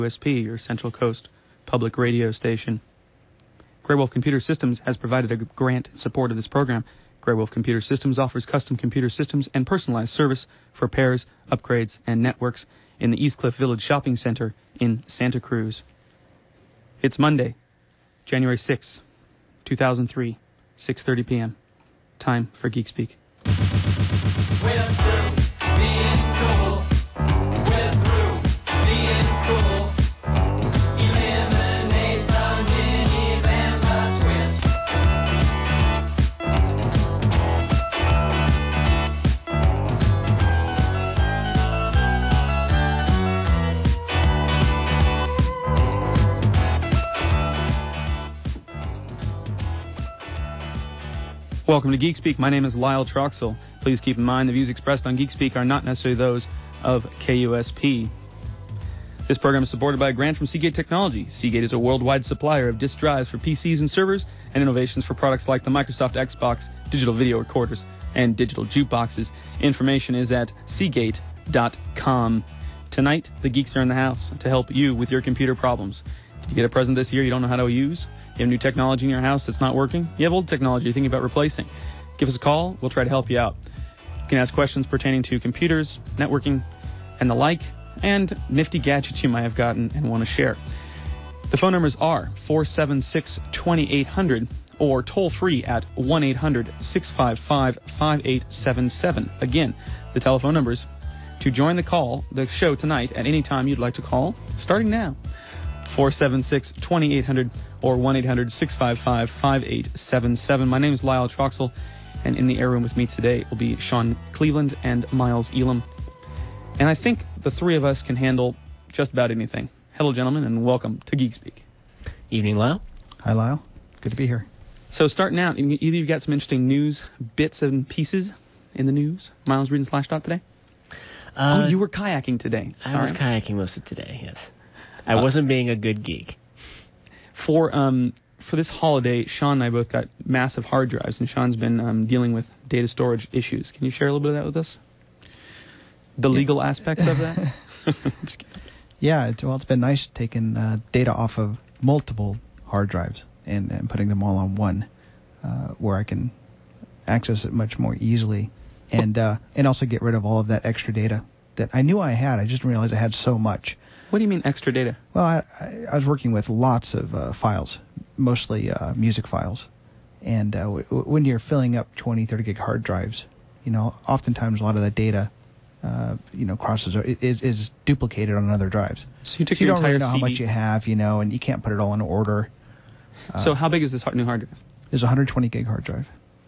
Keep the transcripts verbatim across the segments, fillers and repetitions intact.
U S P, your Central Coast public radio station. Grey Wolf Computer Systems has provided a grant in support of this program. Grey Wolf Computer Systems offers custom computer systems and personalized service for repairs, upgrades, and networks in the East Cliff Village Shopping Center in Santa Cruz. It's Monday, January sixth, two thousand three, six thirty p.m. Time for Geek Speak. Welcome to Geek Speak. My name is Lyle Troxell. Please keep in mind the views expressed on Geek Speak are not necessarily those of K U S P. This program is supported by a grant from Seagate Technology. Seagate is a worldwide supplier of disk drives for P Cs and servers and innovations for products like the Microsoft Xbox, digital video recorders, and digital jukeboxes. Information is at seagate dot com. Tonight, the geeks are in the house to help you with your computer problems. Did you get a present this year you don't know how to use? You have new technology in your house that's not working? You have old technology you're thinking about replacing? Give us a call. We'll try to help you out. You can ask questions pertaining to computers, networking, and the like, and nifty gadgets you might have gotten and want to share. The phone numbers are four seven six, two eight zero zero or toll free at one eight hundred, six five five, five eight seven seven. Again, the telephone numbers to join the call, the show tonight at any time you'd like to call, starting now. four seven six, two eight zero zero or one eight hundred, six five five, five eight seven seven. My name is Lyle Troxell, and in the air room with me today will be Sean Cleveland and Miles Elam. And I think the three of us can handle just about anything. Hello, gentlemen, and welcome to Geek Speak. Evening, Lyle. Hi, Lyle. Good to be here. So starting out, either you've got some interesting news bits and pieces in the news. Miles reading Slashdot today? Uh, oh, you were kayaking today. I Sorry. was kayaking most of today, yes. I uh, wasn't being a good geek. For um for this holiday, Sean and I both got massive hard drives, and Sean's been um, dealing with data storage issues. Can you share a little bit of that with us? The yeah. legal aspects of that? yeah, it's, well, it's been nice taking uh, data off of multiple hard drives and, and putting them all on one, uh, where I can access it much more easily, and uh, and also get rid of all of that extra data that I knew I had. I just didn't realize I had so much. What do you mean extra data? Well, I, I was working with lots of uh, files, mostly uh, music files. And uh, w- when you're filling up twenty, thirty gig hard drives, you know, oftentimes a lot of that data, uh, you know, crosses or is, is duplicated on other drives. So you took so you your don't really know C D. how much you have, you know, and you can't put it all in order. Uh, so how big is this new hard drive? It's a one hundred twenty gig hard drive.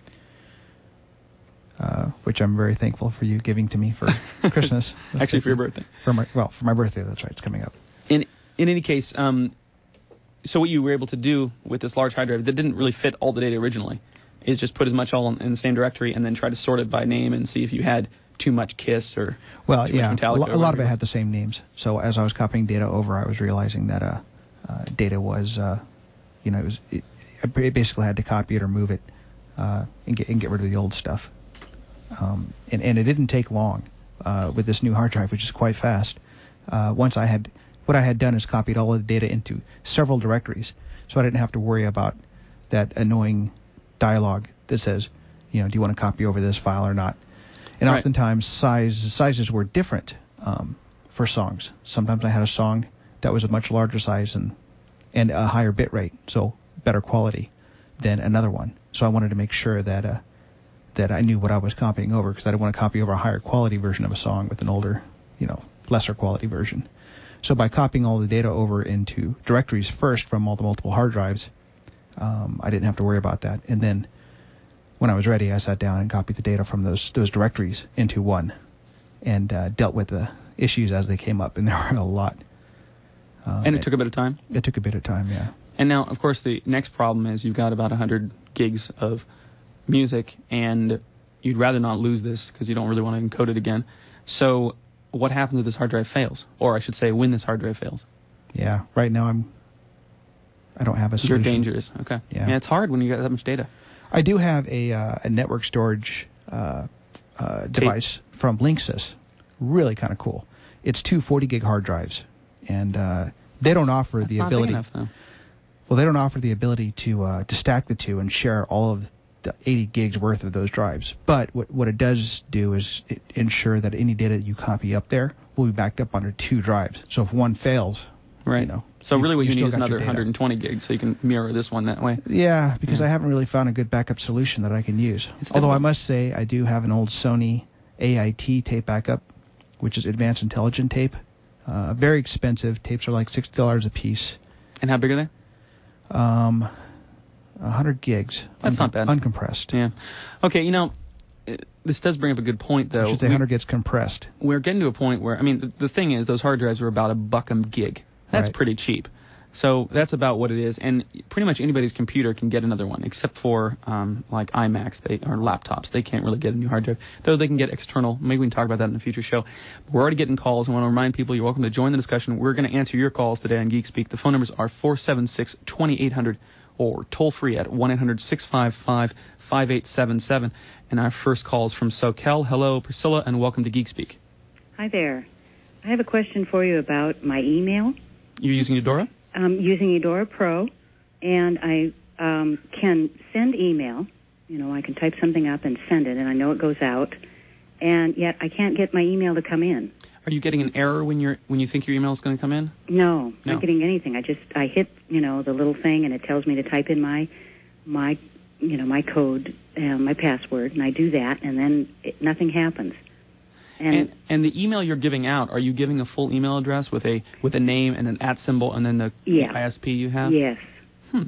Uh, which I'm very thankful for you giving to me for Christmas. Actually, for your birthday. For my well, for my birthday, that's right. It's coming up. In in any case, um, so what you were able to do with this large hard drive that didn't really fit all the data originally is just put as much all in, in the same directory and then try to sort it by name and see if you had too much KISS or well, too yeah, much Metallica. A, lo- a lot of it had the same names. So as I was copying data over, I was realizing that uh, uh, data was, uh, you know, it was it, I basically had to copy it or move it uh, and get and get rid of the old stuff. Um, and, and it didn't take long uh, with this new hard drive, which is quite fast. Uh, once I had, what I had done is copied all of the data into several directories, so I didn't have to worry about that annoying dialogue that says, you know, do you want to copy over this file or not? And right. oftentimes size, sizes were different um, for songs. Sometimes I had a song that was a much larger size and, and a higher bit rate, so better quality than another one. So I wanted to make sure that uh, that I knew what I was copying over, because I didn't want to copy over a higher quality version of a song with an older, you know, lesser quality version. So by copying all the data over into directories first from all the multiple hard drives, um, I didn't have to worry about that. And then when I was ready, I sat down and copied the data from those those directories into one and uh, dealt with the issues as they came up, and there were a lot. Um, and it, it took a bit of time? It took a bit of time, yeah. And now, of course, the next problem is you've got about one hundred gigs of music, and you'd rather not lose this because you don't really want to encode it again. So what happens if this hard drive fails? Or I should say, when this hard drive fails? Yeah, right now I'm, I don't have a solution. You're dangerous, okay. Yeah. yeah, it's hard when you got that much data. I do have a uh, a network storage uh, uh, device from Linksys, really kind of cool. It's two forty gig hard drives, and uh, They don't offer That's the not ability. big enough, though. Well, they don't offer the ability to uh, to stack the two and share all of the eighty gigs worth of those drives. But what what it does do is it ensure that any data you copy up there will be backed up onto two drives. So if one fails, right. you know. So really, what you, you need is still got another your one hundred twenty gigs, so you can mirror this one that way. Yeah, because Yeah. I haven't really found a good backup solution that I can use. It's Although I difficult. must say I do have an old Sony A I T tape backup, which is Advanced Intelligent Tape. Uh, very expensive. Tapes are like sixty dollars a piece. And how big are they? Um, one hundred gigs. That's not bad. Uncompressed. Yeah. Okay, you know, it, this does bring up a good point, though. I should say We- one hundred gigs compressed. We're getting to a point where, I mean, the, the thing is, those hard drives are about a buck a gig. That's Right. pretty cheap. So that's about what it is, and pretty much anybody's computer can get another one, except for um, like iMacs they, or laptops. They can't really get a new hard drive, though they can get external. Maybe we can talk about that in a future show. We're already getting calls. I want to remind people you're welcome to join the discussion. We're going to answer your calls today on Geek Speak. The phone numbers are four seven six, two eight zero zero or toll-free at one eight hundred, six five five, five eight seven seven. And our first call is from SoCal. Hello, Priscilla, and welcome to Geek Speak. Hi there. I have a question for you about my email. You're using Eudora? I'm using Eudora Pro, and I um, can send email. You know, I can type something up and send it, and I know it goes out. And yet I can't get my email to come in. Are you getting an error when you're when you think your email is going to come in? No, No. not getting anything. I just I hit you know the little thing, and it tells me to type in my my you know my code, uh, my password, and I do that, and then it, nothing happens. And, And, and the email you're giving out, are you giving a full email address with a with a name and an at symbol and then the, Yeah. the I S P you have? yes. Hmm.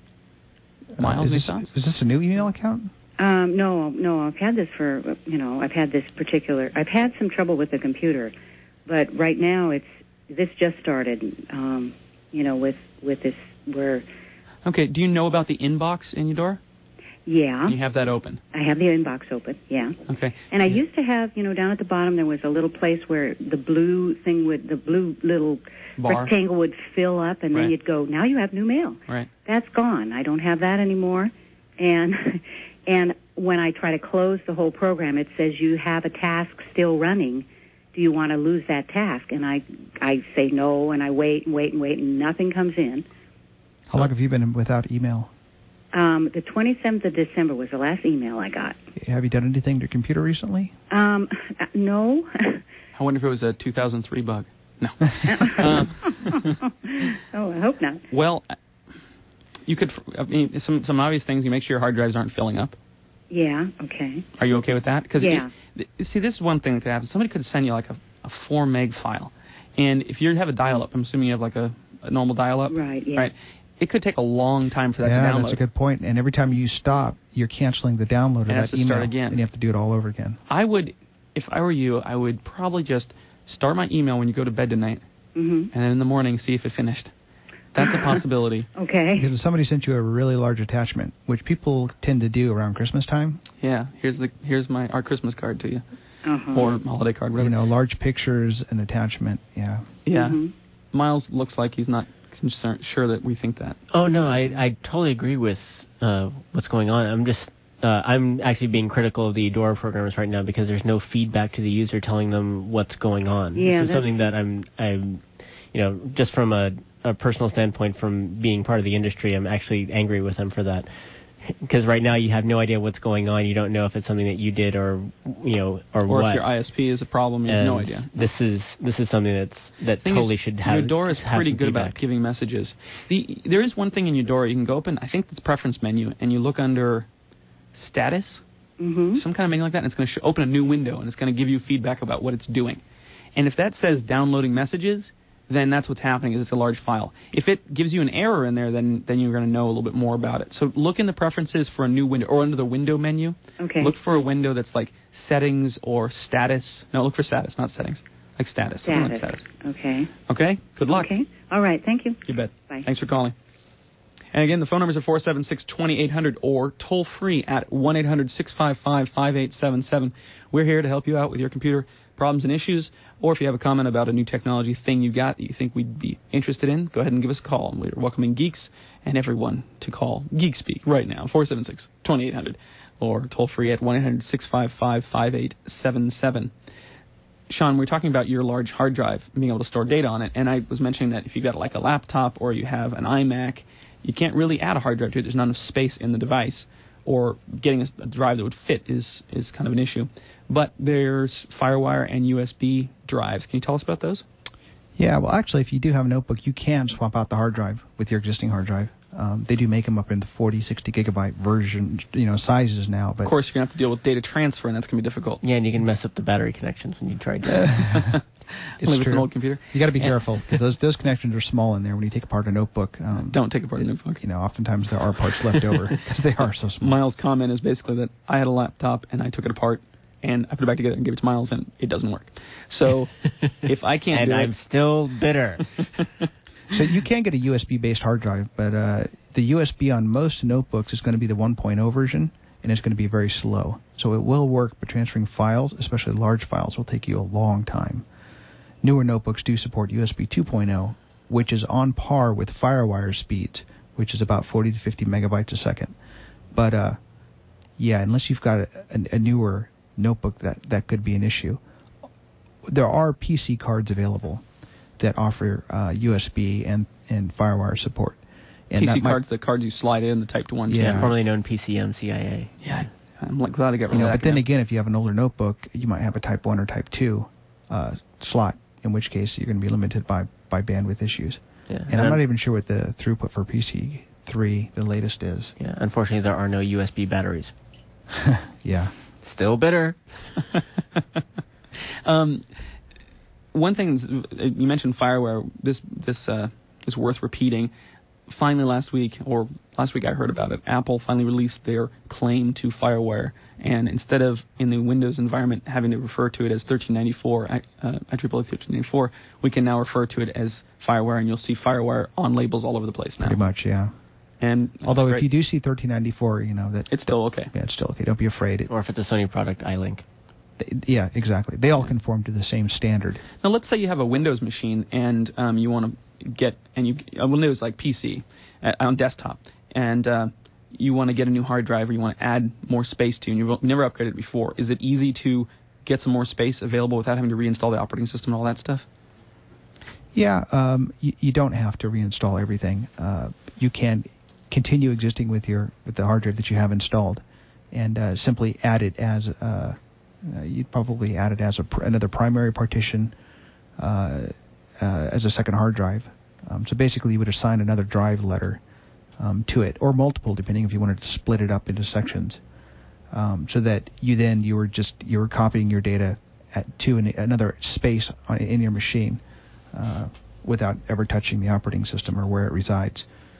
Miles, Uh, is, any this, thoughts? is this a new email account? Um, no, no, I've had this for, you know, I've had this particular, I've had some trouble with the computer, but right now it's, this just started, um, you know, with, with this, where, Okay, do you know about the inbox in Eudora? yeah, You have that open. I have the inbox open, yeah. Okay. And I used to have, you know, down at the bottom there was a little place where the blue thing would, the blue little Bar. rectangle would fill up, and Right. then you'd go, now you have new mail. Right. That's gone. I don't have that anymore. And and when I try to close the whole program, it says you have a task still running. Do you want to lose that task? And I I say no, and I wait and wait and wait, and nothing comes in. How long have you been without email? Um, the twenty-seventh of December was the last email I got. Have you done anything to your computer recently? Um, uh, no. I wonder if it was a two thousand three bug. No. oh, I hope not. Well, you could, I mean, some some obvious things. You make sure your hard drives aren't filling up. Yeah. Okay. Are you okay with that? Because Yeah. see, this is one thing that could happen. Somebody could send you like a, a four meg file, and if you have a dial-up, I'm assuming you have like a, a normal dial-up, Right. Yeah. right? It could take a long time for that yeah, to download. that's a good point. And every time you stop, you're canceling the download of It has that to email, start again. and you have to do it all over again. I would, if I were you, I would probably just start my email when you go to bed tonight, Mhm. and then in the morning see if it finished. That's a possibility. Okay. Because if somebody sent you a really large attachment, which people tend to do around Christmas time, Yeah, here's the here's my our Christmas card to you, Uh-huh. or holiday card, whatever. you know, large pictures, an attachment, yeah. Yeah, Mhm. Miles looks like he's not concerned, sure that we think that. Oh no, I I totally agree with uh, what's going on. I'm just uh, I'm actually being critical of the Eudora programmers right now because there's no feedback to the user telling them what's going on. Yeah, this is that's- something that I'm I'm you know just from a, a personal standpoint, from being part of the industry, I'm actually angry with them for that. Because right now you have no idea what's going on. You don't know if it's something that you did or you know or, Or what. if your I S P is a problem, you have no And idea. This is this is something that's that Thing totally is, should have. Eudora is have pretty some good feedback. about giving messages. The there is one thing in Eudora you can go open. I think it's preference menu, and you look under status, Mhm. some kind of menu like that, and it's going to sh- open a new window, and it's going to give you feedback about what it's doing. And if that says downloading messages, then that's what's happening. Is it's a large file. If it gives you an error in there, then then you're going to know a little bit more about it. So look in the preferences for a new window, or under the window menu. Okay. Look for a window that's like settings or status. No, look for status, not settings. Like status. Something like Status. status. Okay. Okay? Good luck. Okay. All right. Thank you. You bet. Bye. Thanks for calling. And again, the phone numbers are four seven six, two eight zero zero or toll free at one eight hundred, six five five, five eight seven seven. We're here to help you out with your computer problems and issues, or if you have a comment about a new technology thing you got that you think we'd be interested in, go ahead and give us a call. And we're welcoming geeks and everyone to call Geek Speak right now, four seven six, two eight zero zero or toll free at one eight hundred, six five five, five eight seven seven. Sean, we were talking about your large hard drive and being able to store data on it, and I was mentioning that if you've got like a laptop or you have an iMac, you can't really add a hard drive to it. There's not enough space in the device, or getting a, a drive that would fit is, is kind of an issue. But there's FireWire and U S B drives. Can you tell us about those? Yeah, well, actually, if you do have a notebook, you can swap out the hard drive with your existing hard drive. Um, they do make them up in the forty, sixty gigabyte version, you know, sizes now. But of course, you're going to have to deal with data transfer, and that's going to be difficult. Yeah, and you can mess up the battery connections when you try to. It's Only with true. an old computer. You got to be And careful, because those those connections are small in there when you take apart a notebook. Um, Don't take apart a notebook. You know, oftentimes there are parts left over because they are so small. Miles' comment is basically that I had a laptop and I took it apart and I put it back together and gave it to Miles and it doesn't work. So if I can't and do I'm it, still bitter. So you can get a U S B-based hard drive, but uh, the U S B on most notebooks is going to be the one point oh version, and it's going to be very slow. So it will work, but transferring files, especially large files, will take you a long time. Newer notebooks do support U S B two point oh, which is on par with FireWire speeds, which is about forty to fifty megabytes a second. But uh, yeah, unless you've got a, a, a newer notebook, that, that could be an issue. There are P C cards available that offer uh, U S B and, and FireWire support. And P C that might, cards, the cards you slide in, the Type two ones. Yeah. Formerly known P C M C I A. Yeah, I'm like, glad I got rid you know, of that. but then again, if you have an older notebook, you might have a Type one or Type two uh, slot, in which case you're going to be limited by, by bandwidth issues. Yeah. And I'm not even sure what the throughput for P C three, the latest, is. Yeah, unfortunately, there are no U S B batteries. Yeah. Still bitter. um, one thing you mentioned, FireWire. This this uh, is worth repeating. Finally, last week, or last week I heard about it, Apple finally released their claim to FireWire, and instead of in the Windows environment having to refer to it as thirteen ninety-four, uh, I triple E thirteen ninety-four, we can now refer to it as FireWire, and you'll see FireWire on labels all over the place now. Pretty much, yeah. And although great. if you do see thirteen ninety-four, you know that it's still okay. Yeah, it's still okay. Don't be afraid. It, or if it's a Sony product, iLink. Yeah, exactly. They all conform to the same standard. Now, let's say you have a Windows machine and um, you want to get and you a Windows like P C uh, on desktop, and uh, you want to get a new hard drive, or you want to add more space to, and you've never upgraded before. Is it easy to get some more space available without having to reinstall the operating system and all that stuff? Yeah, um, you, you don't have to reinstall everything. Uh, you can continue existing with your with the hard drive that you have installed, and uh, simply add it as uh, uh, you'd probably add it as a pr- another primary partition uh, uh, as a second hard drive. Um, so basically, you would assign another drive letter um, to it, or multiple, depending if you wanted to split it up into sections, um, so that you then you were just you were copying your data at, to an, another space on, in your machine uh, without ever touching the operating system or where it resides.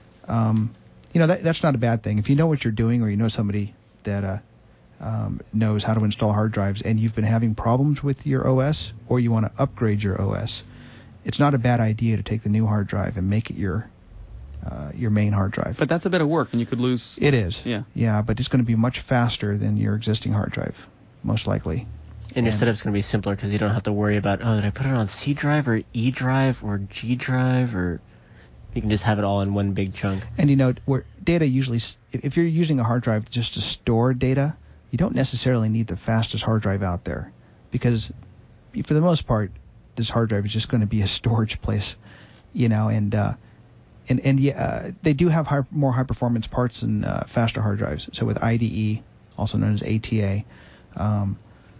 Um, you know that that's not a bad thing. If you know what you're doing, or you know somebody that uh, um, knows how to install hard drives, and you've been having problems with your O S, or you want to upgrade your O S, it's not a bad idea to take the new hard drive and make it your uh, your main hard drive. But that's a bit of work, and you could lose. It is. Yeah. Yeah, but it's going to be much faster than your existing hard drive, most likely. And your And- setup's going to be simpler because you don't have to worry about, oh, did I put it on C drive or E drive or G drive, or you can just have it all in one big chunk. And you know, where data usually, s- if if you're using a hard drive just to store data, you don't necessarily need the fastest hard drive out there, because for the most part, this hard drive is just going to be a storage place, you know, and uh, and and yeah, uh, they do have high, more high performance parts and uh, faster hard drives. So with I D E, also known as A T A, um,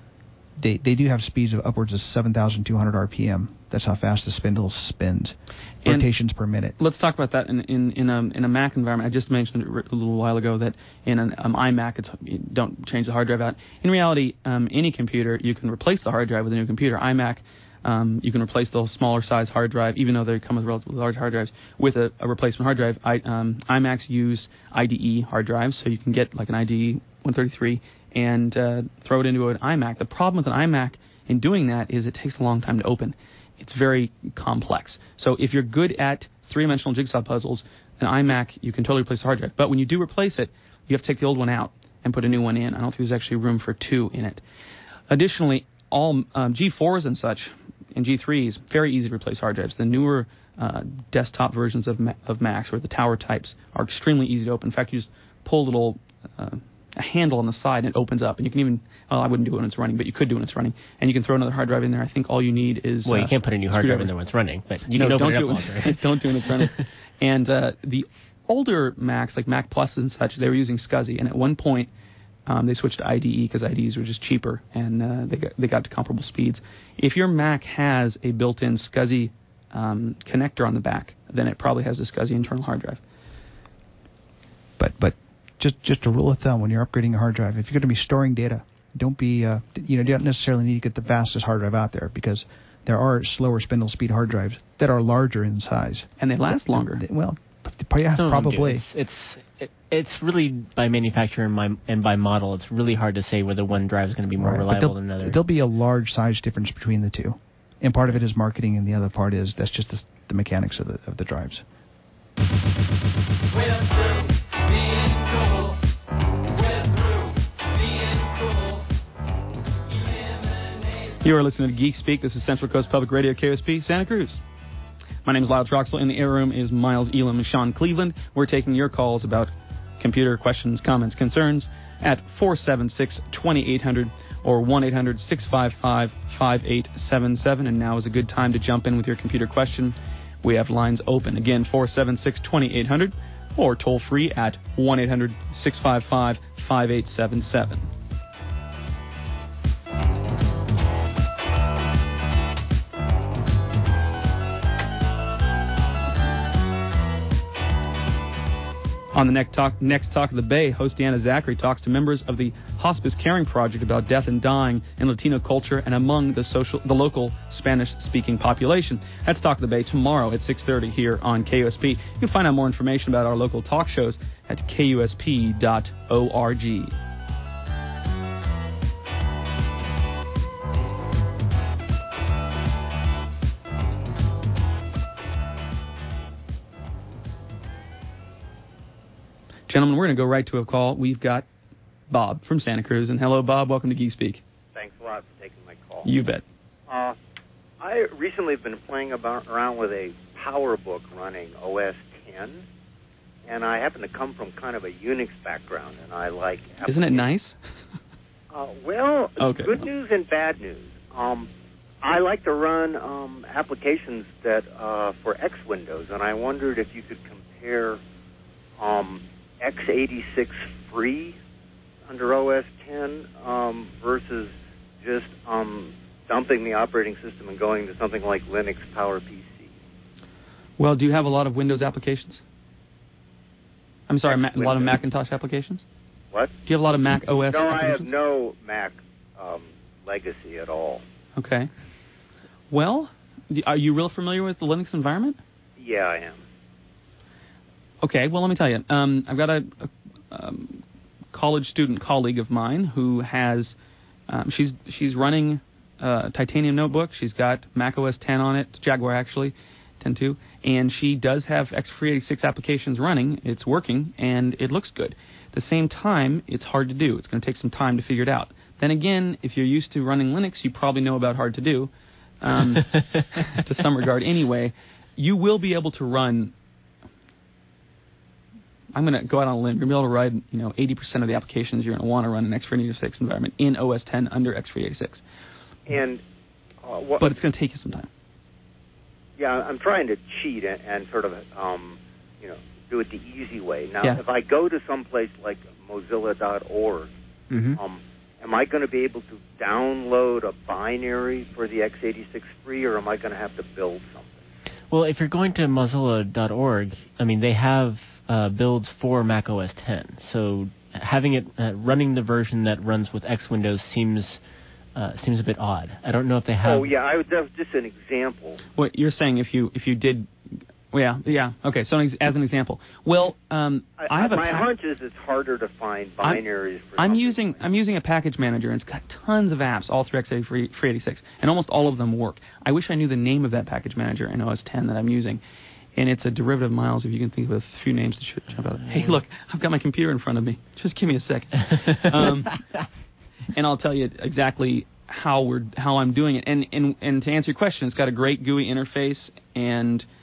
they they do have speeds of upwards of seven thousand two hundred R P M. That's how fast the spindle spins, And rotations per minute. Let's talk about that in in in a in a Mac environment. I just mentioned it a little while ago that in an um, iMac, it's, you don't change the hard drive out. In reality, um, any computer, you can replace the hard drive with a new computer. iMac, um, you can replace the smaller size hard drive, even though they come with relatively large hard drives, with a, a replacement hard drive. I, um, iMacs use I D E hard drives, so you can get like an I D E one thirty-three and uh, throw it into an iMac. The problem with an iMac in doing that is it takes a long time to open. It's very complex. So if you're good at three-dimensional jigsaw puzzles, an iMac, you can totally replace the hard drive. But when you do replace it, you have to take the old one out and put a new one in. I don't think there's actually room for two in it. Additionally, all um, G fours and such, and G threes, very easy to replace hard drives. The newer uh, desktop versions of, Ma- of Macs, or the tower types, are extremely easy to open. In fact, you just pull a little uh, a handle on the side, and it opens up, and you can even, well, I wouldn't do it when it's running, but you could do it when it's running, and you can throw another hard drive in there. I think all you need is... Well, you uh, can't put a new hard drive in there when it's running, but you no, can open don't it do up it while when, it's running. don't do it when it's running. And uh, the older Macs, like Mac Plus and such, they were using SCSI, and at one point, um, they switched to I D E because I D Es were just cheaper, and uh, they got, they got to comparable speeds. If your Mac has a built-in SCSI um, connector on the back, then it probably has a SCSI internal hard drive. But but just just a rule of thumb, when you're upgrading a hard drive, if you're going to be storing data, don't be uh, you know you don't necessarily need to get the fastest hard drive out there, because there are slower spindle speed hard drives that are larger in size and they last longer. Well, yeah, Some probably. It's it's, it, it's really by manufacturer and, my, and by model. It's really hard to say whether one drive is going to be more right. reliable than another. There'll be a large size difference between the two, and part of it is marketing, and the other part is that's just the, the mechanics of the of the drives. You are listening to Geek Speak. This is Central Coast Public Radio, K O S P, Santa Cruz. My name is Lyle Troxel. In the air room is Miles Elam and Sean Cleveland. We're taking your calls about computer questions, comments, concerns at four seven six, two eight zero zero or one eight hundred, six five five, five eight seven seven. And now is a good time to jump in with your computer question. We have lines open. Again, four seven six, two eight zero zero or toll free at one eight hundred, six five five, five eight seven seven. On the next talk, next talk of the Bay, host Deanna Zachary talks to members of the Hospice Caring Project about death and dying in Latino culture and among the social, the local Spanish-speaking population. That's Talk of the Bay tomorrow at six thirty here on K U S P. You can find out more information about our local talk shows at K U S P dot org. Gentlemen, we're going to go right to a call. We've got Bob from Santa Cruz. And hello, Bob. Welcome to Geek Speak. Thanks a lot for taking my call. You bet. Uh, I recently have been playing about, around with a PowerBook running O S ten, and I happen to come from kind of a Unix background, and I like... Isn't it nice? uh, well, okay. Good news and bad news. Um, I like to run um, applications that uh, for X Windows, and I wondered if you could compare... Um, x eighty-six free under O S ten um, versus just um, dumping the operating system and going to something like Linux PowerPC. Well, do you have a lot of Windows applications? I'm sorry, Ma- a lot of Macintosh applications? What? Do you have a lot of Mac O S no, applications? I have no Mac um, legacy at all. Okay. Well, are you real familiar with the Linux environment? Yeah, I am. Okay, well, let me tell you. Um, I've got a, a um, college student colleague of mine who has, um, she's she's running a Titanium notebook. She's got Mac O S ten on it, Jaguar actually, ten point two, and she does have x three eighty-six applications running. It's working, and it looks good. At the same time, it's hard to do. It's going to take some time to figure it out. Then again, if you're used to running Linux, you probably know about hard to do, um, to some regard anyway. You will be able to run... I'm going to go out on a limb. You're going to be able to run, you know, eighty percent of the applications you're going to want to run in x three eighty-six environment in O S ten under x three eighty-six. And uh, what, but it's going to take you some time. Yeah, I'm trying to cheat and, and sort of, um, you know, do it the easy way. Now, yeah. if I go to some place like Mozilla dot org, mm-hmm. um, am I going to be able to download a binary for the x eighty-six free, or am I going to have to build something? Well, if you're going to Mozilla dot org, I mean, they have uh, builds for Mac O S ten. So having it uh, running the version that runs with X Windows seems uh, seems a bit odd. I don't know if they have. Oh yeah, I would. That's just an example. What you're saying, if you if you did. Well, yeah, yeah. Okay, so as an example, well, um, I, I have a my pa- hunch is it's harder to find binaries. I'm, for I'm something using like I'm using a package manager, and it's got tons of apps all through x three eighty-six, and almost all of them work. I wish I knew the name of that package manager in O S ten that I'm using, and it's a derivative, Miles. If you can think of a few names to should jump out. Hey, look, I've got my computer in front of me. Just give me a second, um, and I'll tell you exactly how we're how I'm doing it. And and and to answer your question, it's got a great G U I interface and.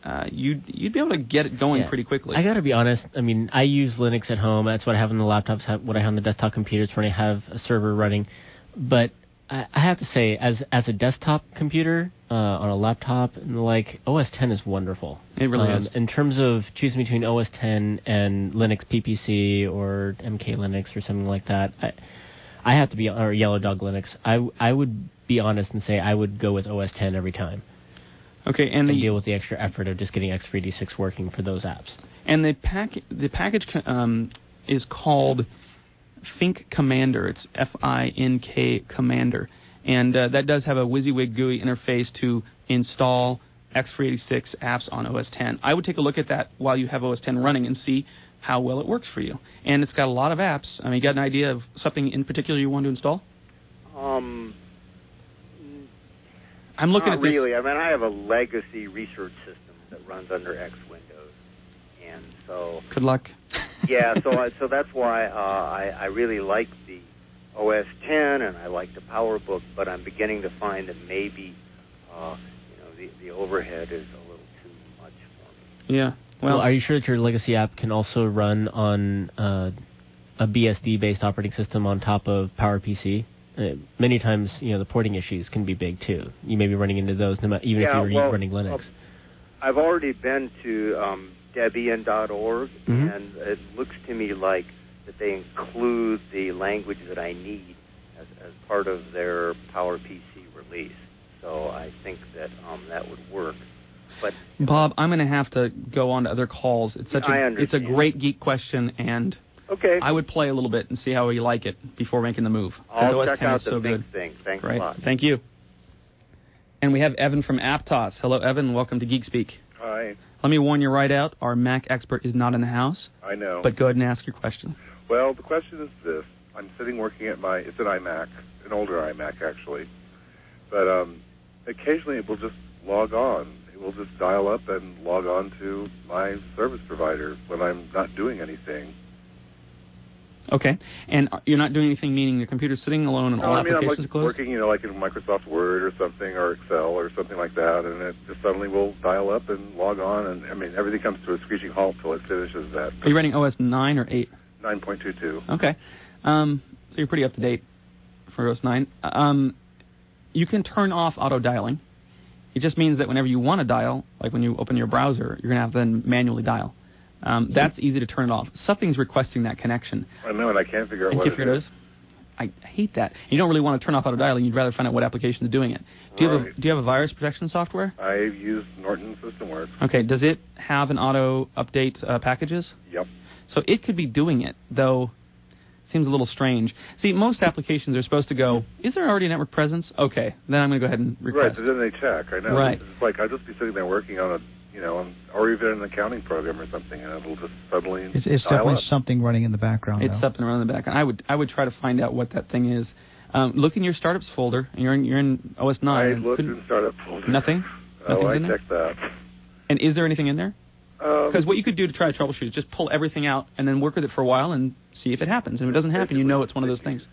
uh, you'd you'd be able to get it going yeah. pretty quickly. I got to be honest. I mean, I use Linux at home. That's what I have on the laptops, what I have on the desktop computers when I have a server running. But I, I have to say, as as a desktop computer uh, on a laptop and the like, O S ten is wonderful. It really um, is. In terms of choosing between O S ten and Linux P P C or M K Linux or something like that, I, I have to be, or Yellow Dog Linux. I I would be honest and say I would go with O S ten every time. Okay, and, and the, deal with the extra effort of just getting X three D six working for those apps. And the pack the package um, is called Fink Commander. It's F I N K Commander, and uh, that does have a WYSIWYG G U I interface to install X three eighty-six apps on O S ten. I would take a look at that while you have O S ten running and see how well it works for you. And it's got a lot of apps. I mean, you got an idea of something in particular you want to install? Um. I'm looking Not at this. really. I mean, I have a legacy research system that runs under X Windows, and so Good luck. yeah. So I, so that's why uh, I I really like the O S ten and I like the PowerBook, but I'm beginning to find that maybe uh, you know the the overhead is a little too much for me. Yeah. Well, Well, are you sure that your legacy app can also run on uh, a B S D-based operating system on top of PowerPC? Uh, many times, you know, the porting issues can be big too. You may be running into those, no matter, even yeah, if you're well, running Linux. Uh, I've already been to um, Debian dot org, mm-hmm. and it looks to me like that they include the language that I need as, as part of their PowerPC release. So I think that um, that would work. But Bob, I'm going to have to go on to other calls. It's such a I it's a understand. great geek question, and okay, I would play a little bit and see how you like it before making the move. I'll O S check ten out is the so big good. thing. Thanks Great. a lot. Thank you. And we have Evan from Aptos. Hello, Evan. Welcome to Geek Speak. Hi. Let me warn you right out, our Mac expert is not in the house, I know. but go ahead and ask your question. Well, the question is this. I'm sitting working at my, it's an iMac, an older iMac actually, but um, occasionally it will just log on. It will just dial up and log on to my service provider when I'm not doing anything. Okay. And you're not doing anything, meaning the computer's sitting alone and No, all I mean, I'm applications like closed? working, you know, like in Microsoft Word or something, or Excel or something like that, and it just suddenly will dial up and log on, and I mean, everything comes to a screeching halt till it finishes that. Are you running O S nine or eight? nine point two two. Okay. Um, so you're pretty up to date for O S nine. Um, you can turn off auto dialing. It just means that whenever you want to dial, like when you open your browser, you're going to have to then manually dial. Um, that's easy to turn it off. Something's requesting that connection. I know, and I can't figure out And what can't it figure is. it is. I hate that. You don't really want to turn off auto dialing. You'd rather find out what application is doing it. Do you have a, Right. do you have a virus protection software? I've used Norton SystemWorks. Okay. Does it have an auto update uh, packages? Yep. So it could be doing it, though. Seems a little strange. See, most applications are supposed to go, is there already a network presence? Okay, then I'm going to go ahead and Right, request. so then they check. I know. Right. It's like I'll just be sitting there working on a, you know, on, or even an accounting program or something, and it'll just suddenly It's, it's dial definitely up. something running in the background. It's though. something around the back. I would I would try to find out what that thing is. Um, look in your startups folder. And you're in you're in O S nine. I looked Couldn't- in startup folder. Nothing? Oh, Nothing's I in there? checked that. And is there anything in there? Um, Because what you could do to try to troubleshoot is just pull everything out and then work with it for a while and see if it happens. And if it doesn't happen, you know it's one of those things.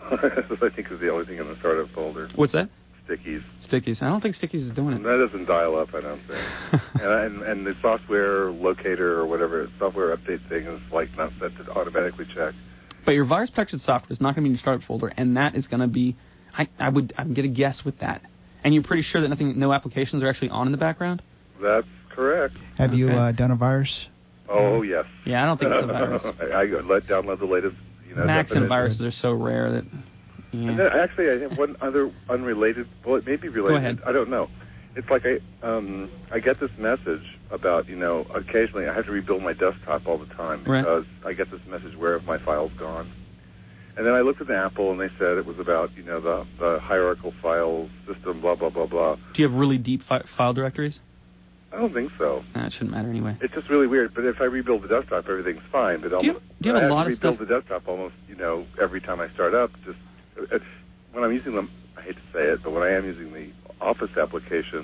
I think is the only thing in the startup folder. What's that? Stickies. Stickies. I don't think Stickies is doing it. That doesn't dial up, I don't think. and, and and the software locator or whatever software update thing is like not set to automatically check. But your virus protection software is not going to be in your startup folder, and that is going to be. I, I would I'm going to guess with that. And you're pretty sure that nothing, no applications are actually on in the background? That's correct. Have you Okay. uh, done a virus? Oh yes. Yeah, I don't think it's a virus. I, I let download the latest. You know, Macs and definition. viruses are so rare that. Yeah. And then actually, I have one other unrelated. Well, it may be related. Go ahead. I don't know. It's like I um I get this message about, you know, occasionally I have to rebuild my desktop all the time Right. because I get this message, where have my files gone? And then I looked at Apple and they said it was about, you know, the the hierarchical file system, blah blah blah blah. Do you have really deep fi- file directories? I don't think so. Nah, it shouldn't matter anyway. It's just really weird. But if I rebuild the desktop, everything's fine. But Do you- almost, do you have I a lot to of rebuild stuff- the desktop almost, you know, every time I start up. Just it's, when I'm using them, I hate to say it, but when I am using the Office application,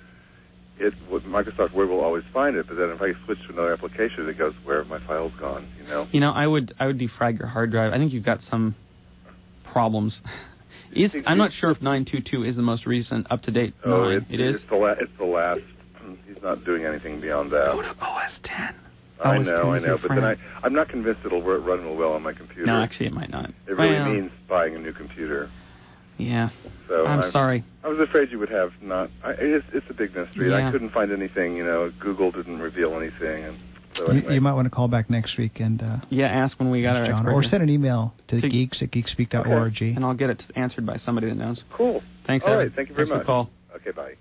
it with Microsoft Word will always find it. But then if I switch to another application, it goes, where have my files gone? You know. You know, I would I would defrag your hard drive. I think you've got some problems. Is I'm not sure if nine two two is the most recent up to date Oh, nine. it's, It is. It's the, la- it's the last ten. He's not doing anything beyond that. Go to O S ten. I know, I know, but then I, I'm not convinced it'll work, run real well on my computer. No, actually, it might not. It really well, means buying a new computer. Yeah. So I'm, I'm sorry. I was afraid you would have not. I, it's, it's a big mystery. Yeah. I couldn't find anything. You know, Google didn't reveal anything, and so You, anyway. you might want to call back next week and uh, Yeah, ask when we got our John, expert or here. send an email to, To- geeks at geekspeak dot org. Okay. and I'll get it answered by somebody that knows. Cool. Thanks, All Eric. right, thank you very Thanks much. for the call. Okay, bye.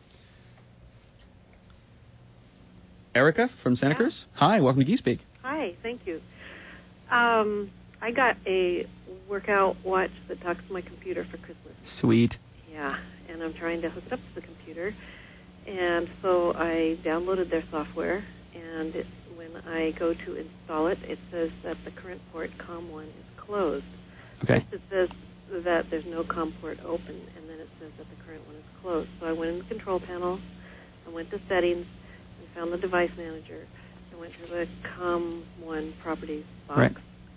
Erica from Santa Yeah. Cruz. Hi, welcome to GeekSpeak. Hi, thank you. Um, I got a workout watch that talks to my computer for Christmas. Sweet. Yeah, and I'm trying to hook it up to the computer. And so I downloaded their software, and it, when I go to install it, it says that the current port COM one is closed. Okay. First it says that there's no COM port open, and then it says that the current one is closed. So I went in the control panel, I went to settings, and found the device manager. I went to the COM one properties box. Right.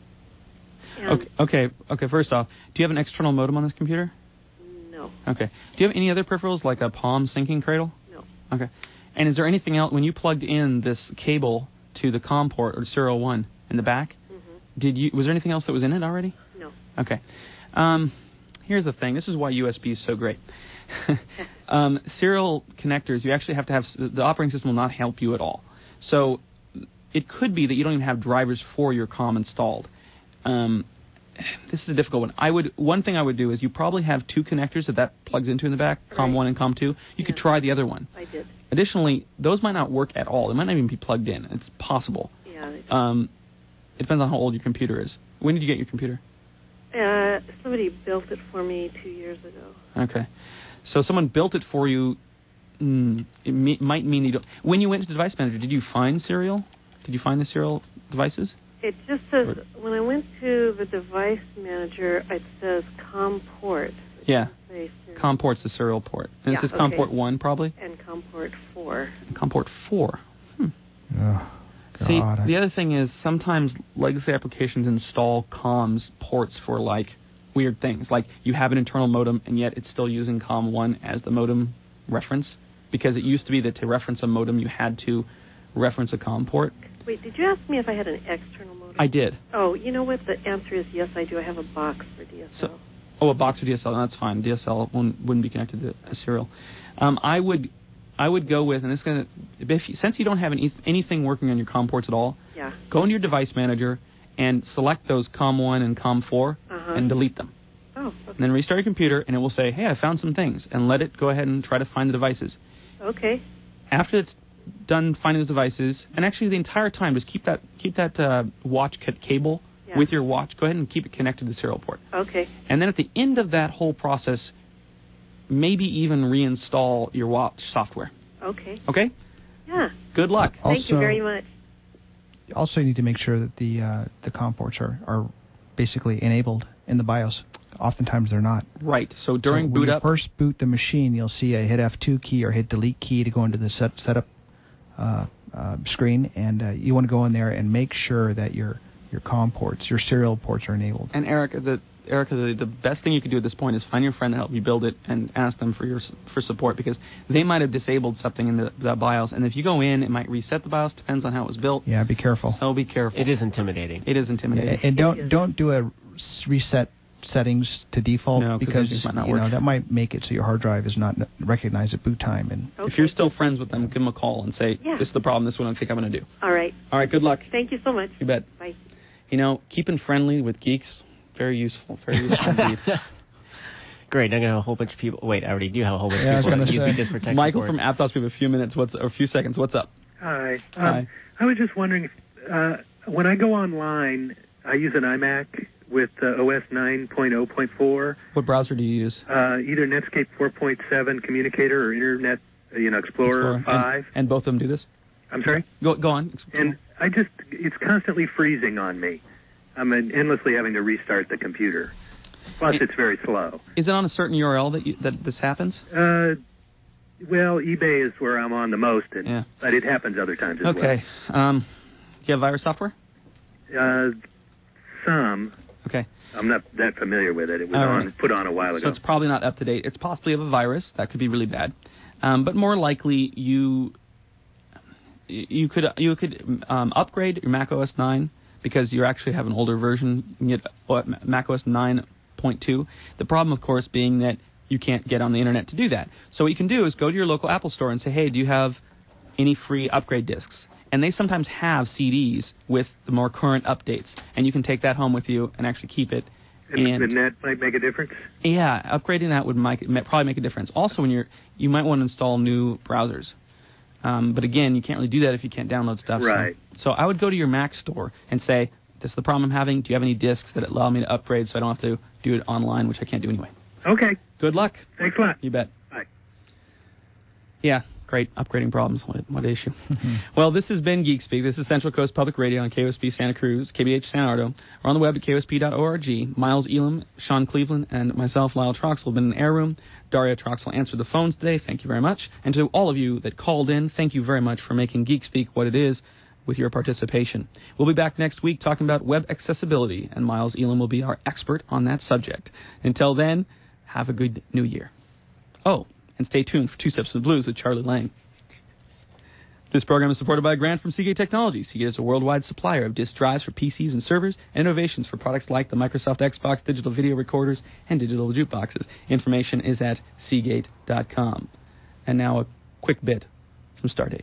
And Okay, okay, okay, first off, do you have an external modem on this computer? no, Okay. Do you have any other peripherals like a Palm syncing cradle? no. Okay. And is there anything else, when you plugged in this cable to the COM port or serial one in the back, Mm-hmm. did you, was there anything else that was in it already? No. Okay. Um, here's the thing. This is why U S B is so great. um, serial connectors, you actually have to have, the operating system will not help you at all. So it could be that you don't even have drivers for your COM installed. Um, this is a difficult one. I would one thing I would do is you probably have two connectors that that plugs into in the back, COM Right. one and COM two. You Yeah. could try the other one. I did. Additionally, those might not work at all. They might not even be plugged in. It's possible. Yeah. They did. Um, it depends on how old your computer is. When did you get your computer? Uh, somebody built it for me two years ago. Okay. So someone built it for you. Mm, it may, might mean you don't. When you went to the device manager, did you find serial? Did you find the serial devices? It just says, when I went to the device manager, it says COM port. It Yeah. doesn't say serial. COM port's the serial port. And Yeah, it says COM okay. port one probably. And COM port four. COM port four. Hmm. Oh, God. See, I- the other thing is sometimes legacy applications install comms ports for like weird things. Like you have an internal modem and yet it's still using COM one as the modem reference because it used to be that to reference a modem you had to reference a COM port. Wait, did you ask me if I had an external modem? I did. Oh, you know what? The answer is yes, I do. I have a box for D S L. So, oh, a box or D S L, that's fine. D S L wouldn't, wouldn't be connected to a serial. Um, I would I would go with, and it's going to, if you, since you don't have any, anything working on your COM ports at all, Yeah. go into your device manager and select those COM one and COM four Uh-huh. and delete them. Oh, okay. And then restart your computer, and it will say, hey, I found some things, and let it go ahead and try to find the devices. Okay. After it's done finding those devices, and actually the entire time, just keep that keep that uh, watch ca- cable Yeah. with your watch. Go ahead and keep it connected to the serial port. Okay. And then at the end of that whole process, maybe even reinstall your watch software. Okay. Okay? Yeah. Good luck. Thank you Also- very much. Also, you need to make sure that the uh, the COM ports are, are basically enabled in the BIOS. Oftentimes they're not. Right. So during so boot when up, you first boot the machine, you'll see a hit F two key or hit delete key to go into the set setup uh, uh, screen, and uh, you want to go in there and make sure that your your COM ports, your serial ports are enabled. and Erica, the Erica, the, the best thing you could do at this point is find your friend to help you build it and ask them for your for support because they might have disabled something in the, the BIOS, and if you go in, it might reset the BIOS. Depends on how it was built. Yeah, be careful. So be careful. It is intimidating. It is intimidating. And, and don't don't do a reset settings to default No, 'cause because those might not you work. know that might make it so your hard drive is not recognized at boot time. And Okay. If you're still friends with them, give them a call and say, Yeah. this is the problem, this is what I think I'm going to do. All right. All right, good luck. Thank you so much. You bet. Bye. You know, keeping friendly with geeks, very useful, very useful indeed. Great. I'm going to have a whole bunch of people. Wait, I already do have a whole bunch Yeah, I of was people that gonna use say. me just for tech Michael support. from Aptos, we have a few minutes, what's or a few seconds. What's up? Hi. Um, Hi. I was just wondering, if, uh, when I go online, I use an iMac with uh, O S nine point oh point four, What browser do you use? uh, either Netscape four point seven Communicator or Internet, uh, you know, Explorer, Explorer. five. And, and both of them do this? I'm sorry? Go go on. And I just, it's constantly freezing on me. I'm endlessly having to restart the computer. Plus, It- it's very slow. Is it on a certain U R L that you, that this happens? Uh, well, eBay is where I'm on the most, and, Yeah. but it happens other times as Okay. Um, do you have virus software? well. Uh, some. Okay. I'm not that familiar with it. It was All on right. put on a while So ago. it's probably not up to date. It's possibly of a virus. That could be really bad. Um, but more likely, you you could you could um, upgrade your Mac O S nine because you actually have an older version. You get Mac O S nine point two. The problem, of course, being that you can't get on the internet to do that. So what you can do is go to your local Apple store and say, hey, do you have any free upgrade discs? And they sometimes have C Ds with the more current updates, and you can take that home with you and actually keep it. And, and and that might make a difference? Yeah, upgrading that would make, probably make a difference. Also, when you're, you might want to install new browsers. Um, but again, you can't really do that if you can't download stuff. Right. So, so I would go to your Mac store and say, this is the problem I'm having. Do you have any discs that allow me to upgrade so I don't have to do it online, which I can't do anyway? Okay. Good luck. Thanks a lot. You bet. Bye. Yeah, great upgrading problems. What, what issue? Well, this has been Geek Speak. This is Central Coast Public Radio on K O S P Santa Cruz, K B H San Ardo. We're on the web at K O S P dot org. Miles Elam, Sean Cleveland, and myself, Lyle Troxel, have been in the air room. Daria Troxel answered the phones today. Thank you very much. And to all of you that called in, thank you very much for making Geek Speak what it is with your participation. We'll be back next week talking about web accessibility, and Miles Elam will be our expert on that subject. Until then, have a good new year. Oh, and stay tuned for Two Steps to the Blues with Charlie Lang. This program is supported by a grant from Seagate Technology. Seagate is a worldwide supplier of disk drives for P Cs and servers, and innovations for products like the Microsoft Xbox digital video recorders and digital jukeboxes. Information is at seagate dot com. And now a quick bit from Stardate.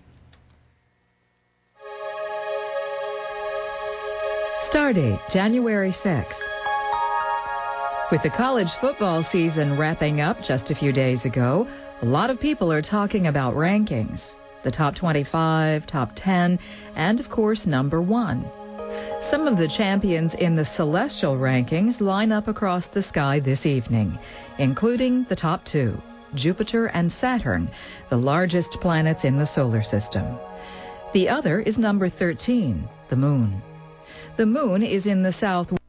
Stardate, January sixth. With the college football season wrapping up just a few days ago, a lot of people are talking about rankings. The top twenty-five, top ten, and of course, number one. Some of the champions in the celestial rankings line up across the sky this evening, including the top two, Jupiter and Saturn, the largest planets in the solar system. The other is number thirteen, the Moon. The Moon is in the south.